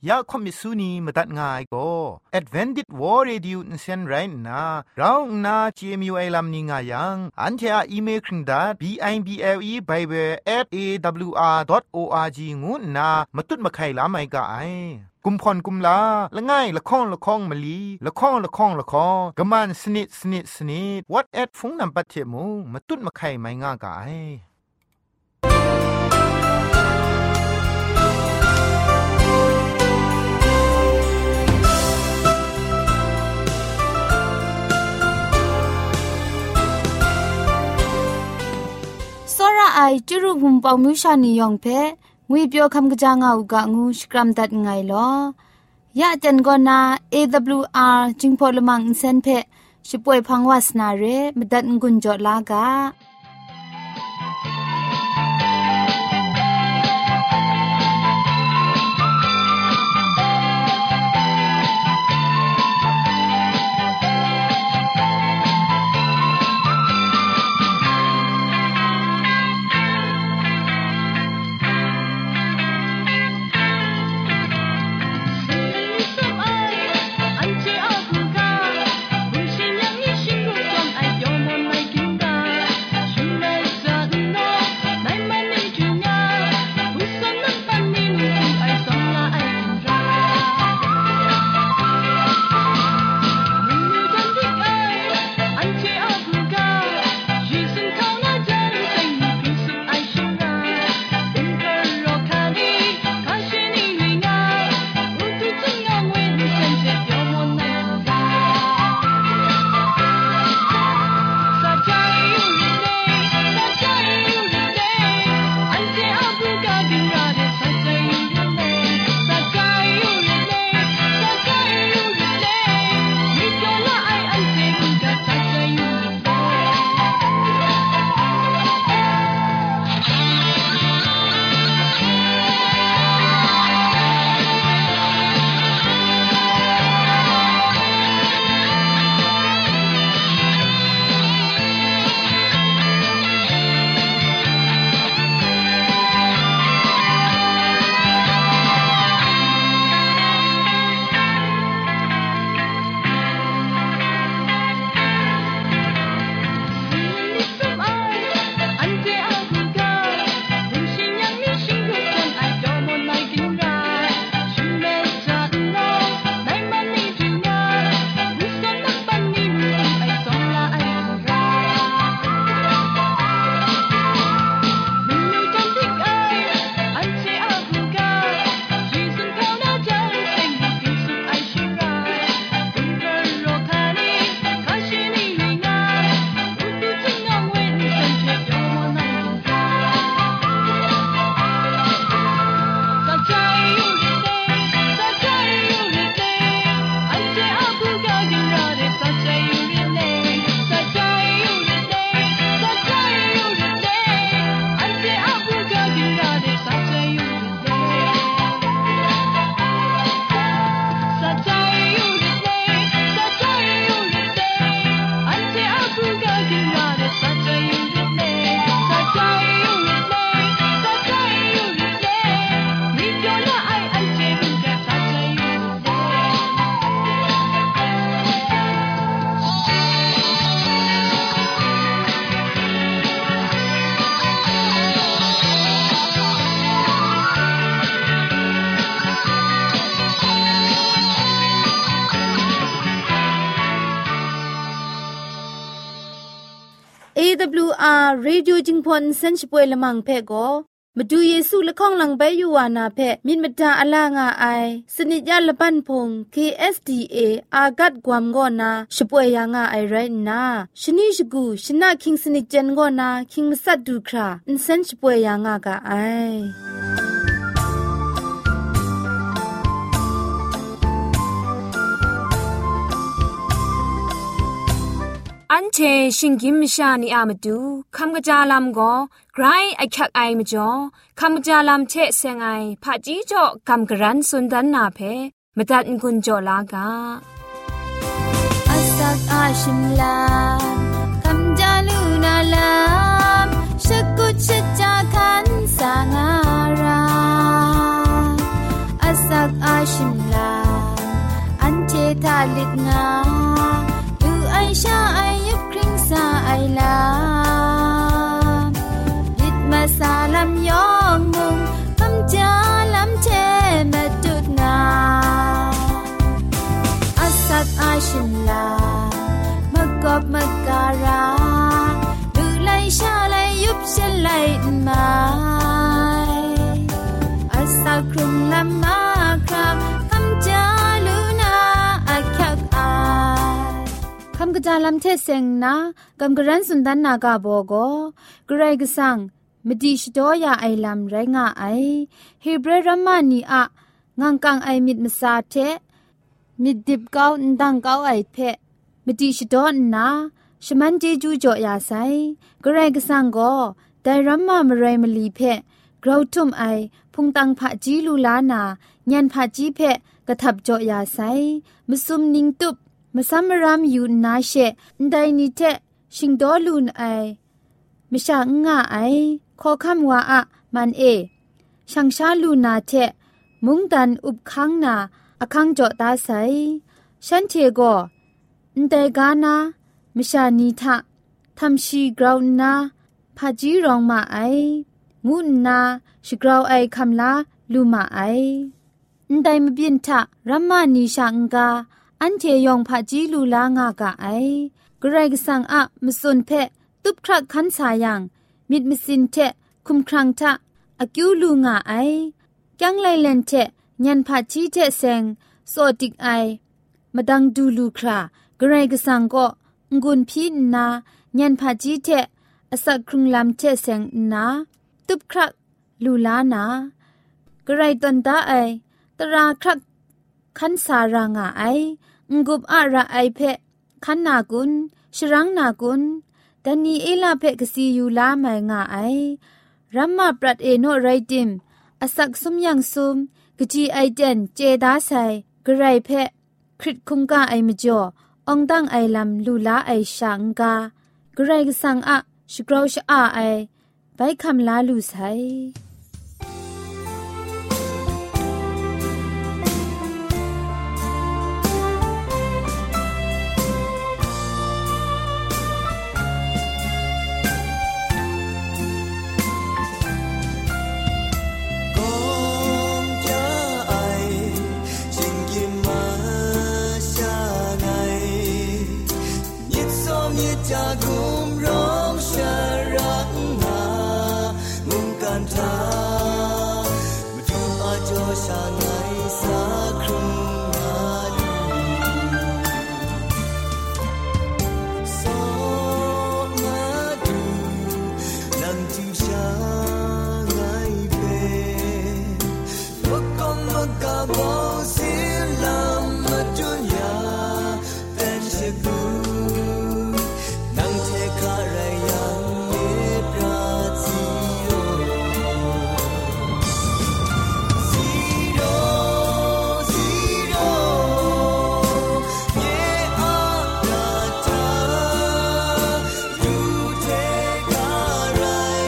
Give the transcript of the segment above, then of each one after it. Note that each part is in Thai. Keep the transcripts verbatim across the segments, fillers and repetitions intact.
ยาคอมิสุนีมตัดง่ายก็ Advented War Radio นเซนไรนะเราหน้า จี เอ็ม ยู ไอ ลำนี้ง่ายังอันเทออีเมลคิงดา บี ไอ บี แอล อี Bible แอท เอ ดับเบิลยู อาร์ ดอท โอ อาร์ จี งูนะมาตุ้ดมาไข่ลาไม่กะไอกุมพรกุมลาละง่ายละข้องละข้องมะลีละข้องละข้องละข้องกะมันสนิดสนิดสนิด What at ฟงนำปัจเจมูมาตุ้ดมาไข่ไม่ง่ากะไอစောရအိုင်ကျရုဘုံပေါမြူရှာနေယောင်ဖဲငွေပြောခမ်ကကြငါဥကငူစကရမ်ဒတ်ငိုင်လောရတန်ကောနာ เอ ดับเบิลยู อาร์ จิงพอลมังเซนเพช่วยพังวาสนาเรมดัดงุนจอลากาเอ ดับเบิลยู อาร์ Radio จิงพอนเซนช่วยละมังเพ่ก็มาดูเยซูละข้องหลังใบยูวานาเพ่มินมดาอลางาไอสนิจยาละปันพง เค เอส ดี เอ อากัดกวามกอนาช่วยยางาไอไรนาชนิชกูชนะคิงสนิจเจนกอนาคิงมัสัดดูคราอินเซนช่วยยางากาไออันเชชิงกิมชานีอามาดูคำกระจาลำก็ไกรไอคักไอมาจ่อคำกระจาลำเชเซงไอผาจีจ่อคำกระรันสุนดันนาเพมาตัดกุญจ่อลากาอัสสักอาชิมลาคำจาลูนาลามชะกุชะจาคันสางาราอัสสักอาชิมลาอันเททาลิดงาดูไอชาไอยุบคริงซาไอลายิดมาซาลำยองมุงคำจาลำเทมาดุดนาอัสัดไอชิมลามกอบมการาดูไลชาไลยุบเชลัยมาอัสัดครุงลำมาคราคำจาลูนาอักยักอายคำกระจาลำเทเซงนะกำกระรันสุนดันนากาโบโกกระไรกสังมดิชโดยาไอลำไรงาไอฮีเบรรามานีอะงังกังไอมิดมสาเทมิดดิบเก้าดังเก้าไอเพมดิชโดนนะชมันเจจูจ่อยาไซกระไรกสังโกไดรัมมามไรมลีเพกราวทุมไอพุงตังผะจีลูลานาญันผะจีเพกระทับจ่อยาไซมซุมนิงตุบมซัมรามยูนาเชไดนิเทชิงโดลูนไอมชะงะไอขอคำว่าอะมันเอช่างชาลูนาเทมุงดันอุบคังนาอคังจ่อตาไซฉันเทโกนเตกานามิชานีทะทำชีกราวนาพาจีรองมาไองูนาชิกราวไอคำลาลูมาไอนไดมบินทะรัมมานีชังกาอันเทยองพาจีลูลางากาไอกระไรกสังอะมสุนเพตุบครักขันสายังมิดมิสินเทคุมครังทะอากิวลูงาไอยังไลเลนเทญันพาจีเทเซงโซติกไอมาดังดูลูครากระไรกสังก็งุนพีนาญันพาจีเทอสักครุงลำเทเซงนาตุบครักลูลานากระไรตันตาไอตราครักขันสารางาไองุบอะระไอเพขันนากุนชรังนากุนดันนีเอลาเพกสียูลาไมงาไอรัมมาปรัดเอโนไรดิมอสักซุมยังซุมกจีไอเดนเจดาไซกระไรเพคริตคุงกาไอมจ่อองดังไอลำลูลาไอชังกากระไรกสังอะชกราวชอาไอไปคำลาลูไซ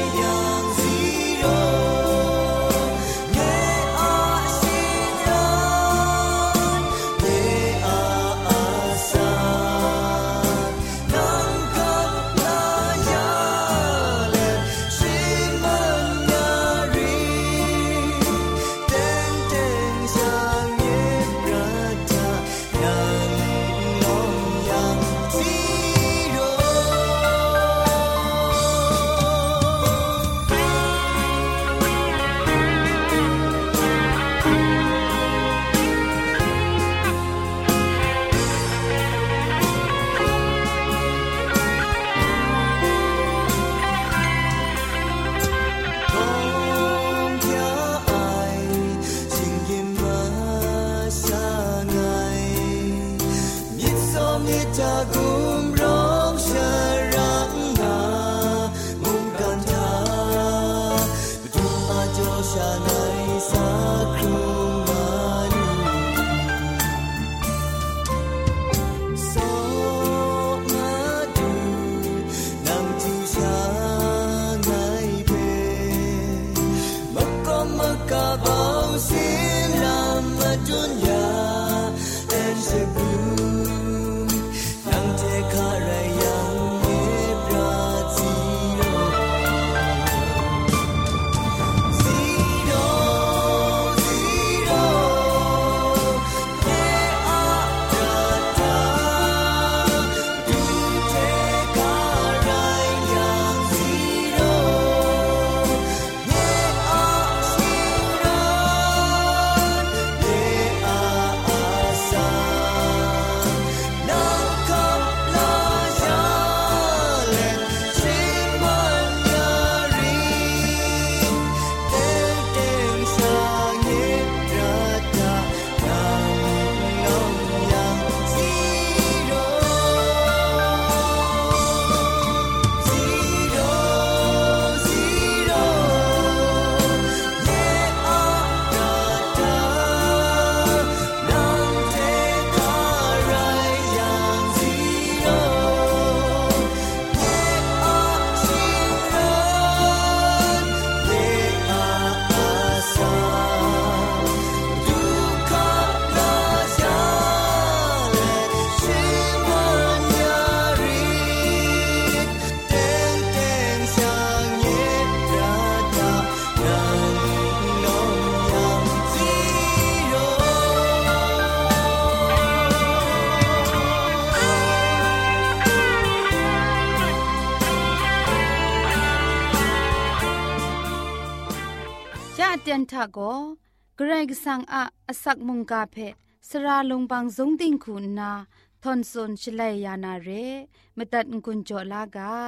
Yeah. ทะโกเกรกสังอะอสักมุงกาเพสราลงบางสงติงคุณนาทอนซนชลัยยานาเรมตัดกุญจลากา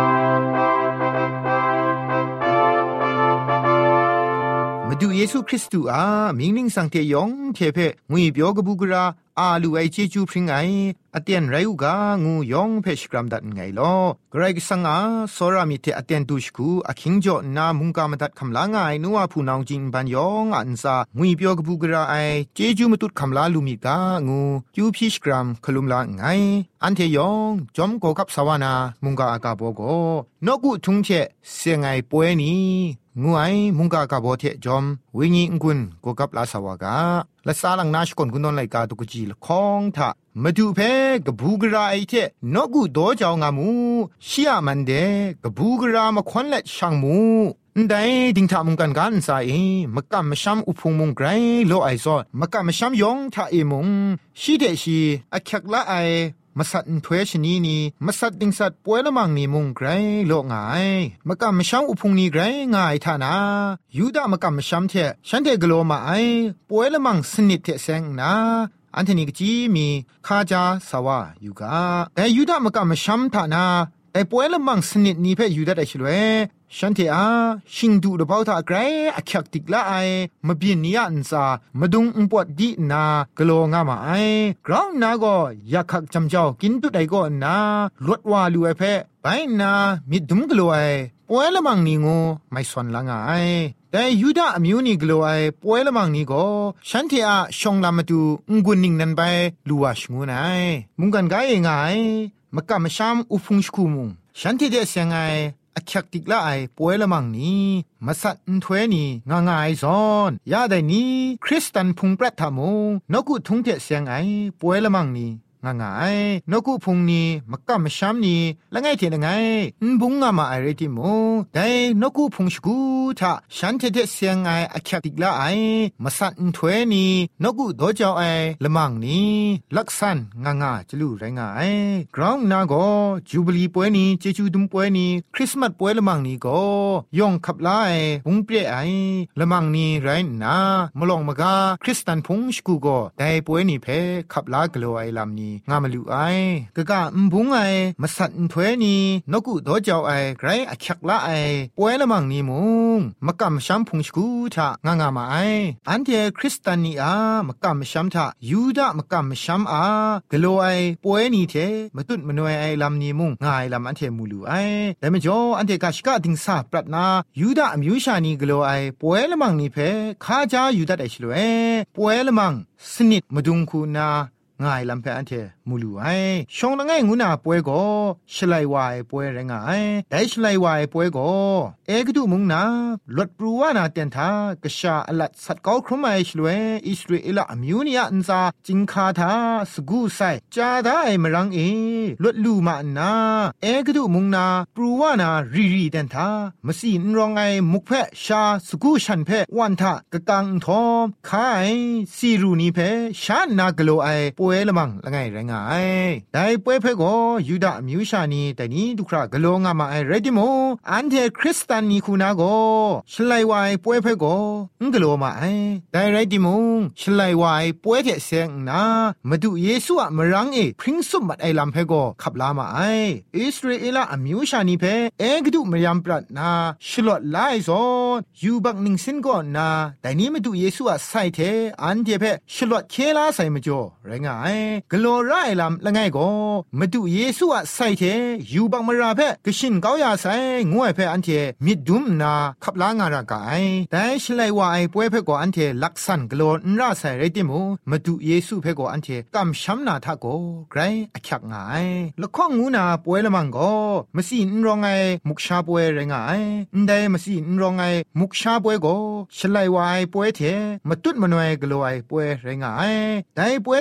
มาดูเยซูคริสต์อ่ะมิงนิงสังเทยองเทเพงุยเปียวกบูกราอาลูไอเจจูพริงไออเตียนไรอุกางูยองเพชกรัมดัดไงลอกรกสังอาสรามิเทอเตียนตุชกูอคิงจ่อนามุงกามดัดคำลาไงนัวผู้นาวจินบันยองอันซางุยเปียวกบูกราไอเจจูมตุดคำลาลูมิกางูยูพิชกรัมคลุมลาไงอันเทยองจอมโกกับสวานามุงกาอากาโบโกนกุทุงเชเสียงไอป่วยนี้งูไอมุงกากาโบเทจอมวิญิงกุนโกกับลาสวากาละซาลังนาชกอนกุนนไลกาตุกจีละคองทะมาดูเพกบูกราไอเทนกุโดจาวงามูชิยามันเดกบูกรามาควันและช่างมูได้ดิงทามุงกันกันสายมกะมะชัมอุพงมุงไกรโลไอซอมกะมะชัมยองทาเอมุงชีเดชีอะคักละไอมาสัตว์ถวยชนีนี้มาสัตว์ดิงสัตว์ป่วยละมังนีมุงไกรโลกง่ายมากำมะช้ำอุพงนี้ไกรง่ายท่านายูดามากำมะช้ำเทฉันเทกโลมาไอป่วยละมังสนิทเทเซงนาอันเทนิกจีมีข้าจาสวายูกาแต่ยูดามากำมะช้ำท่านาแต่ป่วยละมังสนิทนี้เพยูดาได้ช่วยฉันเทอาชิงดูดเบาท่าไกรอักยักติกละไอมาบินนิยันซามาดุงอุปวดดีนากโลงามาไอกราวนาก็อยากขักจำเจ้ากินตุไดก็นาลวดวาลูไอเพไปนามิดุมกโลไอป่วยละมังนี่งูไม่สนละไงแต่ยูดาอมิวนี่กลัวไอ้ป่วยละมังนี่ก็ฉันเทอาชงลามาดูงุนนิงนันไปลัวชงูนายมุงกันไกเองไงมากะมะชามอุฟุงชคูมุงฉันเทเดเสียงไงอักยักติกละไอป่วยละมังนี้มาสัตน์ถวยนี่ง่ายง่ายซอนยาได้นี้คริสตันพุงปรัตถมงนกุทุงเทเสียงไอป่วยละมังนี้ง่ายง่ายนกุพุงนี้มกะมะชามนี่ละไงเทละไงอุบุงงามาไอเรติมงแต่นกุพุงชกูทะฉันเทเดเสียงไออักยักติกละไอมาสัตน์ถวยนี่นกุโดเจ้าไอละมังนี้ลักษันง่ายง่ายจะรู้ไรง่ายกราวนาโกจูบลีป่วยนี่เจจูดุมป่วยนี่คริสต์มาสป่วยละมังนี่ก็ยองขับไล่ปุงเปรี้ยไอละมังนี่ไรนะมลองมกาคริสตันพุงชกูก็แต่ป่วยนี่เพขับลากลัวไอลำนี้งามาลูไอกะกะอุบุงไอมาสัตน์ถวยนี่นกุโดเจ้าไอไกรอักยักละไอป่วยละมังนี่มุงมกะมะชัมพุงชกูทะงางามาไออันเทคริสตันนี่อามกะมะชัมทะยูดามกะมะชัมอากะโลไอป่วยนี่เทมะตุดมะนวยไอลำนี้มุงง่ายลำอันเทมูลูไอแต่มจ่ออันเทกะชกะติงซาปรัตนายูดาอมิวชานี่กะโลไอป่วยละมังนี่เพข้าจายูดาได้ชโลเอป่วยละมังสนิทมะดุงคูนาง่ายลำเพออันเทมูลูไอชงละไงงูนาป่วยก็ชลัยวายป่วยแรงไงได้ชลัยวายป่วยก็เอกดูมุงนาลดปรูวานาเตียนทากะชาอลัดสัตเกาครมัยชลวยอิสราเอลอมิวเนียอันซาจิงคาทาสกูไซจาได้มรังเอลดลูมานาเอกดูมุงนาปรูวานารีรีเตียนทามสีนรองไอมุกเพชาสกูชันเพวันทากะกังทอมคายซีรูนีเพชานากโลไอป่วยละมังละไงไรงายได้ป่วยเพก็ยูดามิวชานีแต่นี้ดุครากะโลงามาไอเรดิโมอันเทคริสตันนีคูนาโกชไลวายป่วยเพก็งกะโลมาไอได้เรดิโมชไลวายป่วยเทเซงนามาดูเยซูอะมรังเอพริ้งสุมัดไอลำเพก็ขับลามาไออิสราเอลอะมิวชานีเพเอกดุมยามปรัดนาชลอดไลซอนยูบักนิงซินก็นาแต่นี้มาดูเยซูอะไซเทอันเทเพชลอดเคลาไซมจ่อไรงายกโลไรลำละไงก็มาดูเยซูอะไซเทยูบังมราเพกชินเกาอยาไซงวยเพอันเทมิดดุมนาขับล้างารากายแต่ชไลวายป่วยเพก็อันเทลักษันกโลนราไซเรติมูมาดูเยซูเพก็อันเทกำช้ำนาทาโกไกรอักยักงายละข้องงูนาป่วยละมังก็มาสีนรองไงมุกชาป่วยไรงายได้มาสีนรองไงมุกชาป่วยก็ชไลวายป่วยเทมาตุดมานวยกโลไอป่วยไรงายได้ป่วยทาโก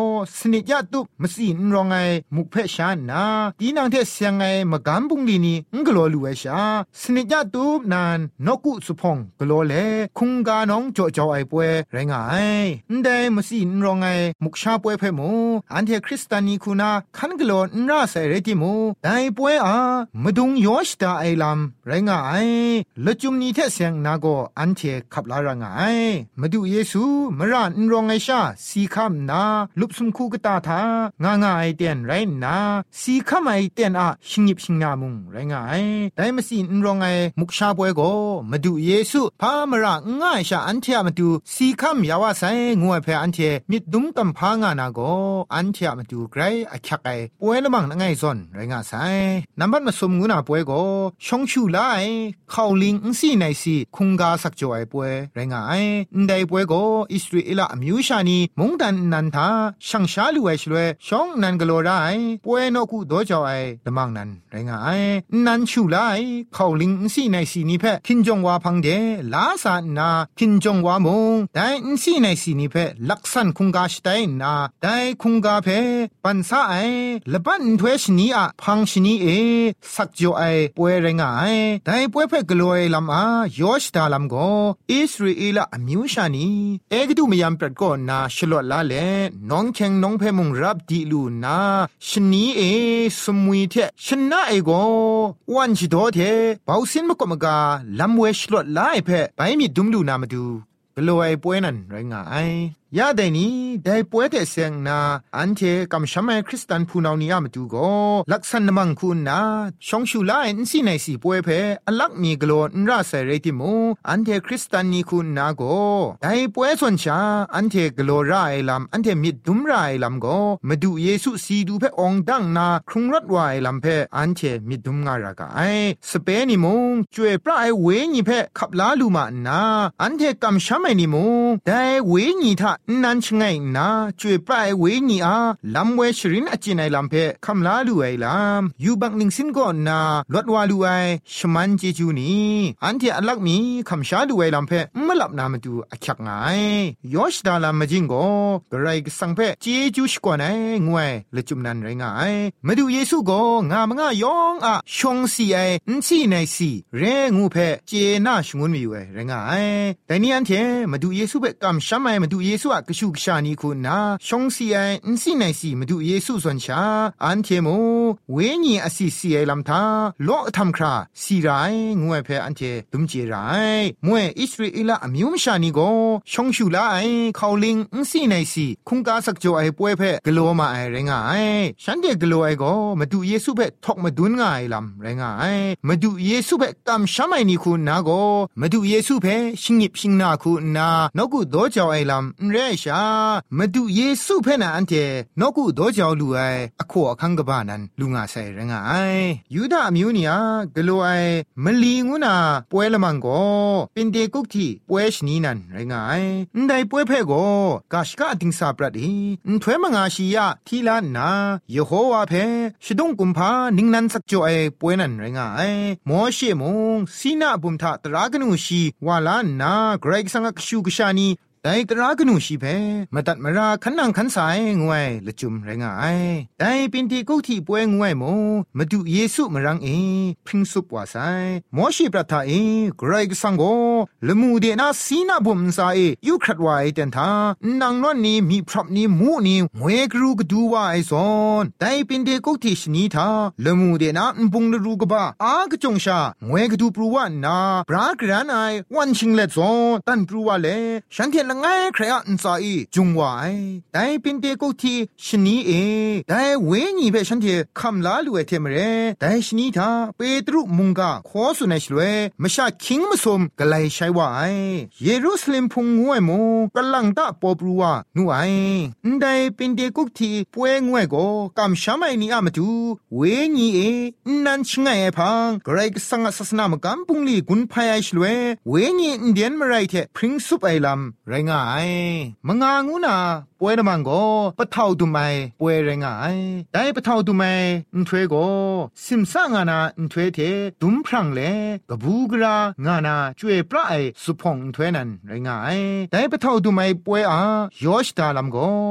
สนิยะตุมสีนรองไงมุกเพชานาตีนางเทเสียงไงมกำบุงลีนีงกโลลูเอชาสนิยะตุนานนกุสุพงกโลเลคุงกาน้องโจโจไอป่วยไรงายได้มสีนรองไงมุกชาป่วยเพมูอันเทคริสตานีคุณาคันกโลนราใส่เรติมูได้ป่วยอามาดุงยอชตาไอลำไรงายละจุมนี้เทเสียงนาโกอันเทขับลารางายมาดูเยซูมรานรองไอชาสีคำนาลุบสุมคูกตาทางางาไอเตียนไรนาสีคำไอเตียนอะชิงยิบชิงนามุงไรงายได้มาสีนรองไอมุกชาป่วยโกมาดูเยซูพามรางง่ายชาอันเทมาดูสีคำยาวาไซงวยเพออันเทมิดดุมกัมพางานาโกอันเทมาดูไกรอคักไอป่วยละมังนังไงซอนไรงาไซนับบัดมาสมงูนาป่วยโกชงชูไลเข้าลิงอุสีในสีคุงกาสักจ่อยป่วยไรงายได้ป่วยโกอิสราเอลอมิวชานีมงดันนันทาช่างชาลูไอชลวยช่องนันกโลได้ป่วยนกุโดจ่อยละมังนันไรงายนันชูไลเข้าลิงอุสีในสีนี้เพคินจงวาพังเดลาสานาคินจงวามงได้อุสีในสีนี้เพลักษันคุงกาสไตนาได้คุงกาเพปันซาไอละบันทเวชนีอะพังชนีเอสักจ่อยป่วยไรงายได้ป่วยเพกโลยลำอายอชตาลำโกอิสราเอลอมิวชานีเอกดูมยามปรดก่อนนาชลอดลาเลน้องแข็งน้องเพมุงรับดีลูนาชนีเอสมุยเทชนะเอโกวันชิโดเทเบาสินมกมกาลำเวชลอดลาไอเพไปมีดุมลูนามาดูกลัวไอป่วยนั่นไรงายยาได้นี้ได้ป่วยแต่เสียงนาอันเทกำชามคริสตันพูนาวนี้มาดูก็ลักษณะมังคุณนาชงชูไลน์สิในสีป่วยเพอลักมีกลัวนราใส่เรติมูอันเทคริสตันนี้คุณนาก็ได้ป่วยส่วนชาอันเทกลัวไรลำอันเทมิดดุมไรลำก็มาดูเยซูสีดูเพองดังนาครุงรัดวายลำเพอันเทมิดดุมงารากาไอสเปนิมงจวยปลายเวญีเพขับลาลูมานาอันเทกำชามนิมงได้เวญีทานันชงไงนาจวยปลายเวญีอาลำเวชรินอจินไอลำเพคำลาลูไอลำยูบักนิงสินก่อนนาลดวาลูไอชมันเจจูนีอันที่อลักมีคำชาลูไอลำเพมลับนามาดูอคักไงยอชดาลำมาจิงก็กระไรสังเพเจจูชกว่าไงงวยละจุมนันไรงายมาดูเยซูก็งามงายองอะชงสีไออินสีในสีเรงูเพเจน่าชงุนมีอยู่ไอไรงายแต่นี่อันเทมาดูเยซูเพกำชามไอมาดูเยซูกชูกชานีคุณนาชงสีไออินสีในสีมาดูเยซูส่วนชาอันเทโมเวญีอสิสีไอลำทาโลทำคราสีไรงวยเพออันเทตุมเจไรมวยอิสราเอลอมิวมชานีโกชงชูลาไอเขาลิงอินสีในสีคุงกาสักจ่อยป่วยเพกลัวมาไอไรงายฉันเด็กกลัวไอโกมาดูเยซูเพทอกมาดุนง่ายลำไรงายมาดูเยซูเพกำชามไอนี่คุณนาโกมาดูเยซูเพชิงยิบชิงนาคุณนานกุโดจ่อไอลำเรชามาดูเยซูเพนะอันเจนกุโดจาวลูไออโคอคังกบานันลุงอาไซเรงไอยูดามิวเนียกลัวไอมลีงูนาป่วยละมังโกเป็นเดกุกที่ป่วยชนีนันเรงไอได้ป่วยเพโกกาชกาติงซาปรดีถวยมังอาชียาทีลานนาเยโฮวาเพชดงกุมภานิงนันสักจ่อยป่วยนันเรงไอโมเชมงสีนาบุมทาตรากนูชีวาลานนาเกรกสังกชูกชานีแต่ตรากนูชีเพมาตัดมาราขันนังขันสายงวยละจุมไรงายแต่เป็นที่กุที่ป่วยงวยโมมาดูเยซูมารังเอพริ้งสุปว่าไซมอชีประทาเอกรายกสังโกละมูเดนาสีนาบุมสายยุครัดวายเต็นทานางนวลนี้มีพรับนี้มูนี้เวกรูกดูว่าไอซอนแต่เป็นที่กุที่ชนีทาละมูเดนาบุงละรูกบ้าอากจงชาเวกดูปรูว่านาปรากรานไอวันชิงเล็ดซอนตันปรูว่าเลฉันเทียนง่ายใครอ่ะสายจุงวายแต่เป็นเด็กกูที่ชนีเอแต่เวญีเปฉันเทคำลาลูเอเทมเรแต่ชนีท่าเปตรุมุงกาขอสุนัยชลเวไม่ใช่คิงมาสมกะไลใช้วายเยรูซาเล็มพงงวยโมกำลังตาปอบรัวนู่ไอแต่เป็นเด็กกูที่ป่วยงวยก็กำช้ำไอนี่อามาดูเวญีเอนั่นชงไอพังใครก็สังศาสนามกำปุงลีกุนพายชลเวเวญีอินเดียนมาไรเทพริ้งซุปไอลำไรงายมงางูนาป่วยละมังก็ปะเท่าตุไมป่วยไรงายได้ปะเท่าตุไมอุทเวก็สิมสางานาอุทเวเทดุมพรังเลกะบูกรางานาจวยปลาไอสุพงอุทเวนันไรงายได้ปะเท่าตุไมป่วยอายอชตาลำก็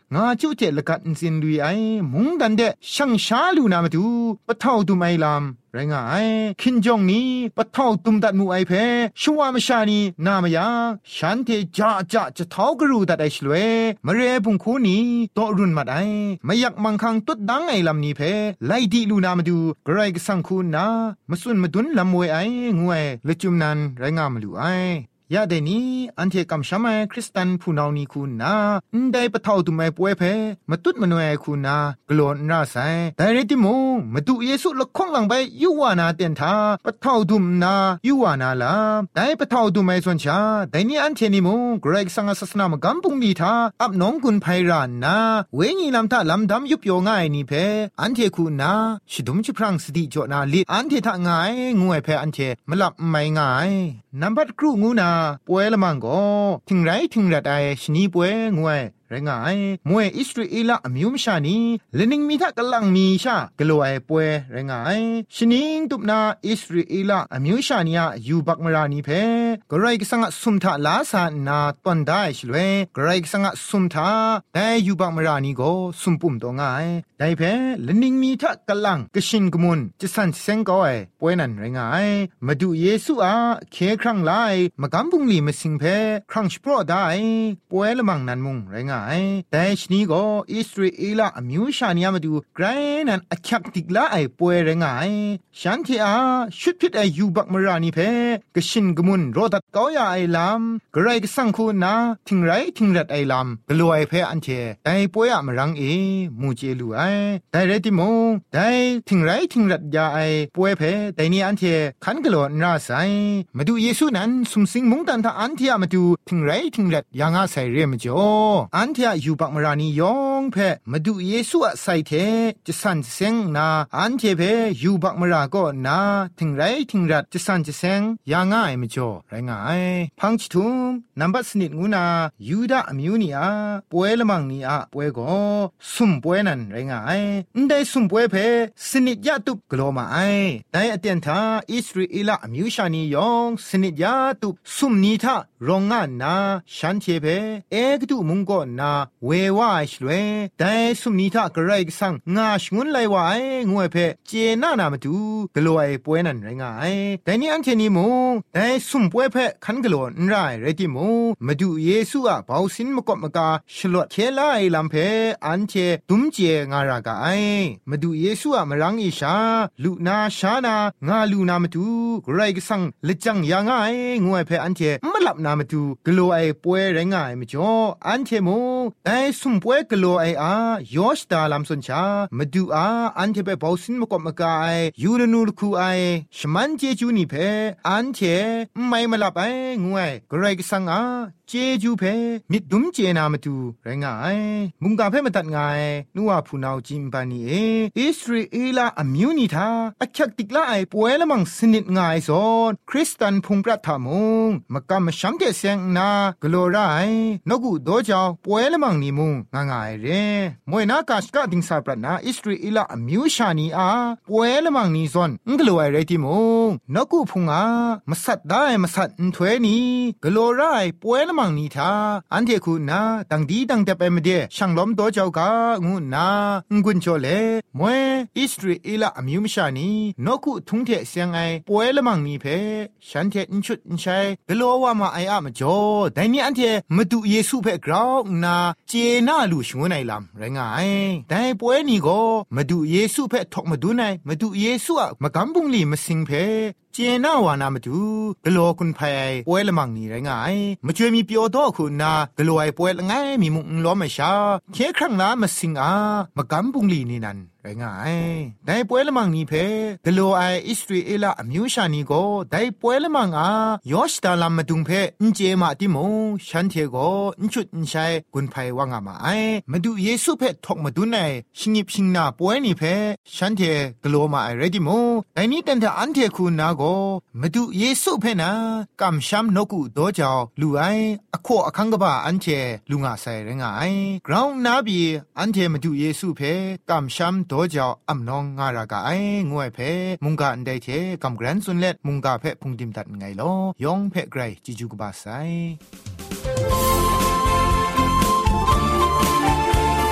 งาจุเจละกัดซินลุยไอมุงดันเดช่างช้าลูนามาดูปะเท่าตุไมลามไรงายคินจงนี้ปะเท่าตุมตัดมูไอเพชัวมชานีนามยาฉันเทจ่าจ่าจะเท่ากรูตัดไอชลเวมเรพุงคูนี้โตรุนมัดไอไม่อยากมังคังตุดดังไอลำนี้เพไลดีลูนามาดูไกรกสังคูนามาสุนมาดุนลำมวยไองวยละจุมนันไรงามมาดูไอยาเดนี้อันเทกัมชามายคริสตันผู้นาวนี้คุณนาอินได้ปะเท่าตุไม่ป่วยเพมาตุดมโนเอคุณนากลอนราไซแต่เรติโมมาดูเยซูละข้องหลังไปยูวานาเตียนทาปะเท่าตุมนายูวานาลาแต่ปะเท่าตุไม่ส่วนชาแต่นี่อันเทนิโมเกรกสังศาสนามกัมปุงดีทาอับน้องคุณไพรานนาเวญีลำทาลำดำยุบโยง่ายนี่เพอันเทคุณนาชิดุมชิพรังสติจนาลิอันเททะง่ายงวยเพอันเทมลับไม่ง่ายนับบัดครูงูนาป่วยละมังก็ถึงไรถึงระดับชนีป่วยงวยไรงายมวยอิสราเอลอมิวมชานีเลนิงมีทักกำลังมีชากลัวไอป่วยไรงายชนิงตุบนาอิสราเอลอมิวชานียอยู่บักมรานีเพกรายกสังสุมทาลาสานาตอนได้ชลเวกรายกสังสุมทาแต่อยู่บักมรานีก็สุมปุ่มตัวง่ายได้เพเลนิงมีทักกำลังกชินกมุนจะสันเซงก็ไอป่วยนั่นไรงายมาดูเยซูอาเคครั้งไลมากำบุงลีมาสิงเพครั้งสปรอได้ป่วยละมังนันมุงไรงายแต่ชนี้ก็อิสราเอลอมิวชานียมาดูไกรนันอักยักติกละไอป่วยไรงายฉันที่อาชุดพิษไอยูบักมรานีเพกชินกมุนโรดัดก้อยาไอลำกระไรก็สังคูนาทิ้งไรทิ้งรัดไอลำกลัวไอเพออันเทแต่ป่วยอะมรังเอมูเจลูไอแต่เรติโมแต่ทิ้งไรทิ้งรัดยาไอป่วยเพแต่นี่อันเทขันกลัวน่าใสมาดูเยซูนั้นสุมสิงมุงตันทาอันเทียมาดูทิ้งไรทิ้งรัดยางอาใส่เรียมจ่ออันเทียอยู่บักมรานียองเพมาดูเยซูอะใส่เทจะสั่นเซงนาอันเทเพอยู่บักมราก็นาถึงไรถึงรัดจะสั่นจะเซงยาง่ายไม่จ่อไรง่ายพังชิทุมนับบัสนิดงูนายูดาอมิวนีอาป่วยละมังนีอาป่วยก็ซุ่มป่วยนั่นไรง่ายได้ซุ่มป่วยเพสนิดยาตุบกลัวมาไอได้อเตียนทาอิสราเอลอมิวชานียองสนิดยาตุบซุ่มนีทารองงานนาฉันเทเพเอกตุมุงก็นาเววาชลเวแต่สุมนีทากระไรกสังงาชงุนไลวายงวยเพเจน่านามาดูกลัวไอป่วยนั่นไรงายแต่นี่อันเทนีมูแต่สุมป่วยเพขันกลัวนไรไรติมูมาดูเยซูอะเบาสินมกบมกาชลวดเคลาไอลำเพอันเทตุมเจงารากาไอมาดูเยซูอะมรังอิชาลูนาชานางาลูนามาดูกระไรกสังละจังยางายงวยเพอันเทมลับนามาดูกลัวไอป่วยไรงายมจ่ออันเทมูแต่สุมป่วยกลัวไออายอชตาลำสนชามาดูอาอันเทเปเบาสินมกบมกาไอยูรนูลคูไอชมันเจจูนี่เพอันเทไม่มาลับไองวยกระไรกสังอาเจจูเพมิดดุมเจนามาดูไรงายมุงกาเพมาตัดงายนัวผู้นาวจิมปานีเออิสราเอลอมิวนิทาอักยักติกละไอป่วยละมังสนิดงายซอนคริสตันพุงปรัตถามุงมากำมาชัมเกเซงนากลัวไรนกูโดจาวป่วยละมังนิมุงงางายเรมวยนากาสกะดิงซาปรัตนาอิสราเอลอมิวชานีอาป่วยละมังนิซอนงกลัวไรติมุงนกูพุงอามาสัตได้มาสัตนถวยนีกลัวไรป่วยละมังนีทาอันเทคูนาดังดีดังแต่ไปไม่ได้ช่างล้มตัวเจ้ากางูนางุนโจเลมวยอิสราเอลอมิวมชานีนกุทุงเทเสียงไอป่วยละมังนีเพฉันเทอินชุดอินชัยกลัวว่ามาไออะมาจ่อแต่นี่อันเทมาดูเยซูเพกราวนาเจน่าลูชงวนไอลำไรงายแต่ป่วยนี่ก็มาดูเยซูเพทอกมาดูไนมาดูเยซูอะมากำบุงลีมาสิงเพเจน่าวานามาดูกลัวคุณภัยป่วยละมังนี่ไรงายมาช่วยมีเปียวตัวคุณนากลัวไอป่วยละไงมีมุงล้อมไม่ชาเคครั้งน้ามาสิงอามากำบุงลีนี่นั่นไรงายได้ป่วยละมังนี่เพกลัวไออิสราเอลอมิวชานีก็ได้ป่วยละมังอายอชตาลำมาดุงเพอินเจมาติมงฉันเทก็อินชุดอินชัยคุณภัยว่างามาไอมาดูเยซูเพทอกมาดูไนชิงิบชิงนาป่วยนี่เพฉันเทกลัวมาไอเรดิโมแต่นี่แต่ถ้าอันเทคุณนาก็มาดูเยซูเพนะกำช้ำนกุโดจาวลูไออโคอคังกบะอันเทลุงอาใส่ไรงายกราวนาบีอันเทมาดูเยซูเพกำช้ำโดจาวอัมนองงารากาไองวยเพมุงกาอันใดเทกำแกรนสุนเล็ดมุงกาเพพุงดิมตัดไงลอยองเพไกรจิจูกบาไซ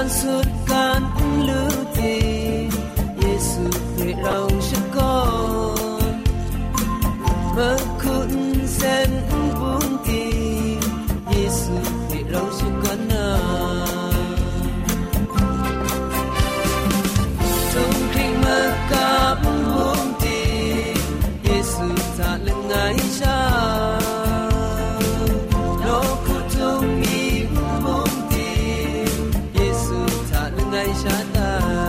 การสุดการลือทีเยซูให้เราชักก่อนเมื่อคุณเส้นบุญทีเยซูให้เราชักก่อนนะจงคลิงมากับบุญทีเยซูจะเล่นไงชาโลกจงมีบุญทีเยซูจะเล่นไงชาได้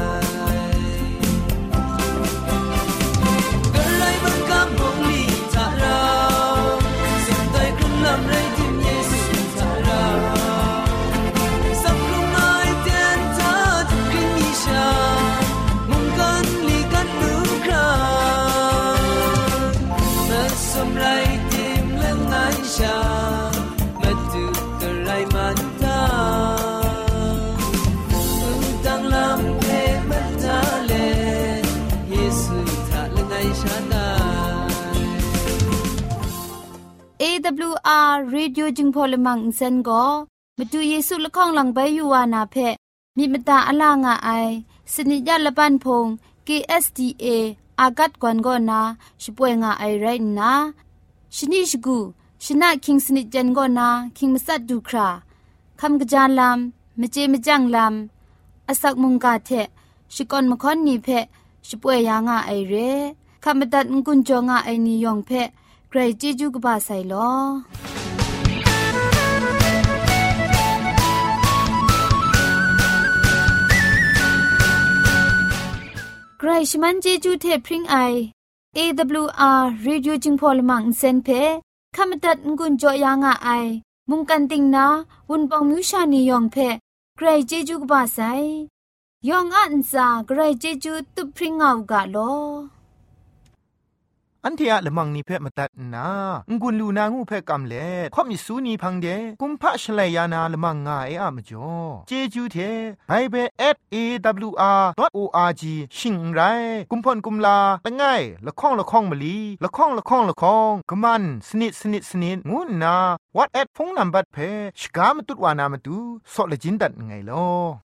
เอ ดับเบิลยู อาร์ Radio จึงพอลมังอินเซนก็มาดูเยซูละข้องหลังใบยูวานาเพมีมตาอลางอไอสนิยาละปันพง เค เอส ดี เอ อากัดกวนก็นาช่วยงาไอไรนะชนิชกูชนะคิงสนิจันก็นาคิงมัสัดดูคราคำกระจายลำมเจมจังลำอาศักมุงกาเทชิกอนมคอนนีเพช่วยยางาไอเรคำบัดงกุนจงาไอนิยองเพใครจีจูกบาไซลอใครชมันจีจูเทพริงไอ เอ ดับเบิลยู อาร์ Radio จึงพอลมังเซนเพขมตัดงุนจอยางไอมุงกันติงนาวุนปองมิวชานียองเพใครจีจูกบาไซยองอันซาใครจีจูตุพริงเอากาลออันเทียละมังนิเพ่มาตัดนางุนลูนางูเพ่กำเล่ข่อมิสูนีพังเดกุมพะชเลยานาละมังงาเออะมจ่อเจจูเทไบเบิล แอท เอ ดับเบิลยู อาร์ ดอท โอ อาร์ จี ชิงไรกุมพ่นกุมลาละง่ายละข้องละข้องมะลีละข้องละข้องละข้องกะมันสนิดสนิดสนิดงูนาวัดแอดพงนัมบัดเพ่ชกามตุดวานามตุซอเลจินดัดไงลอ